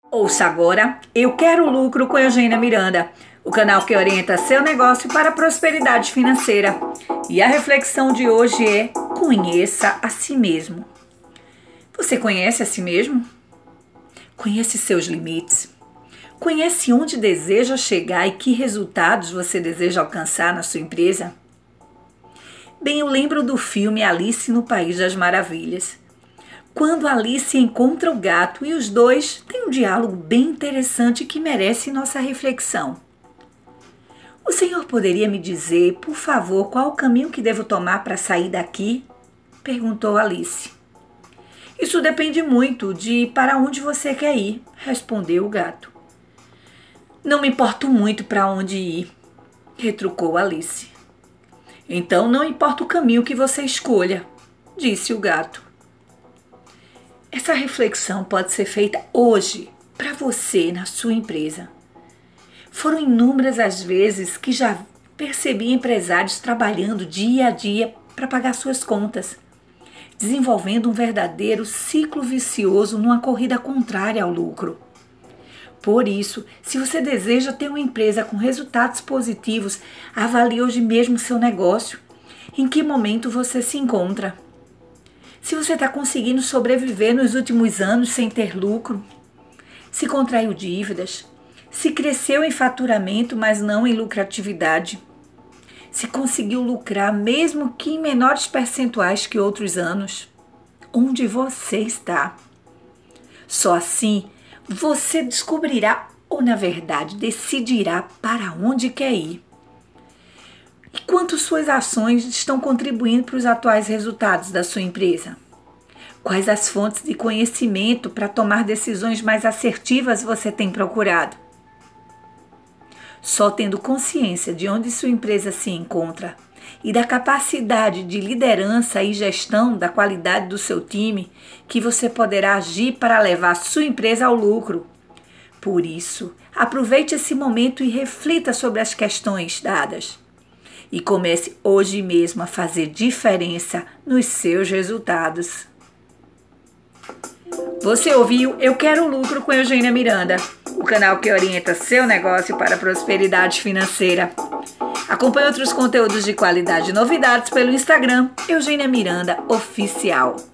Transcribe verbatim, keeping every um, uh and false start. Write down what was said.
Ouça agora Eu Quero Lucro com Eugênia Miranda, o canal que orienta seu negócio para a prosperidade financeira. E a reflexão de hoje é: conheça a si mesmo. Você conhece a si mesmo? Conhece seus limites? Conhece onde deseja chegar e que resultados você deseja alcançar na sua empresa? Bem, eu lembro do filme Alice no País das Maravilhas. Quando Alice encontra o gato e os dois têm um diálogo bem interessante que merece nossa reflexão. O senhor poderia me dizer, por favor, qual o caminho que devo tomar para sair daqui? Perguntou Alice. Isso depende muito de para onde você quer ir, respondeu o gato. Não me importo muito para onde ir, retrucou Alice. Então não importa o caminho que você escolha, disse o gato. Essa reflexão pode ser feita hoje para você na sua empresa. Foram inúmeras as vezes que já percebi empresários trabalhando dia a dia para pagar suas contas, desenvolvendo um verdadeiro ciclo vicioso numa corrida contrária ao lucro. Por isso, se você deseja ter uma empresa com resultados positivos, avalie hoje mesmo seu negócio. Em que momento você se encontra? Se você está conseguindo sobreviver nos últimos anos sem ter lucro, se contraiu dívidas, se cresceu em faturamento, mas não em lucratividade, se conseguiu lucrar mesmo que em menores percentuais que outros anos, onde você está? Só assim você descobrirá, ou na verdade decidirá para onde quer ir. E quanto suas ações estão contribuindo para os atuais resultados da sua empresa? Quais as fontes de conhecimento para tomar decisões mais assertivas você tem procurado? Só tendo consciência de onde sua empresa se encontra e da capacidade de liderança e gestão da qualidade do seu time, que você poderá agir para levar sua empresa ao lucro. Por isso, aproveite esse momento e reflita sobre as questões dadas. E comece hoje mesmo a fazer diferença nos seus resultados. Você ouviu Eu Quero Lucro com Eugênia Miranda, o canal que orienta seu negócio para a prosperidade financeira. Acompanhe outros conteúdos de qualidade e novidades pelo Instagram Eugênia Miranda Oficial.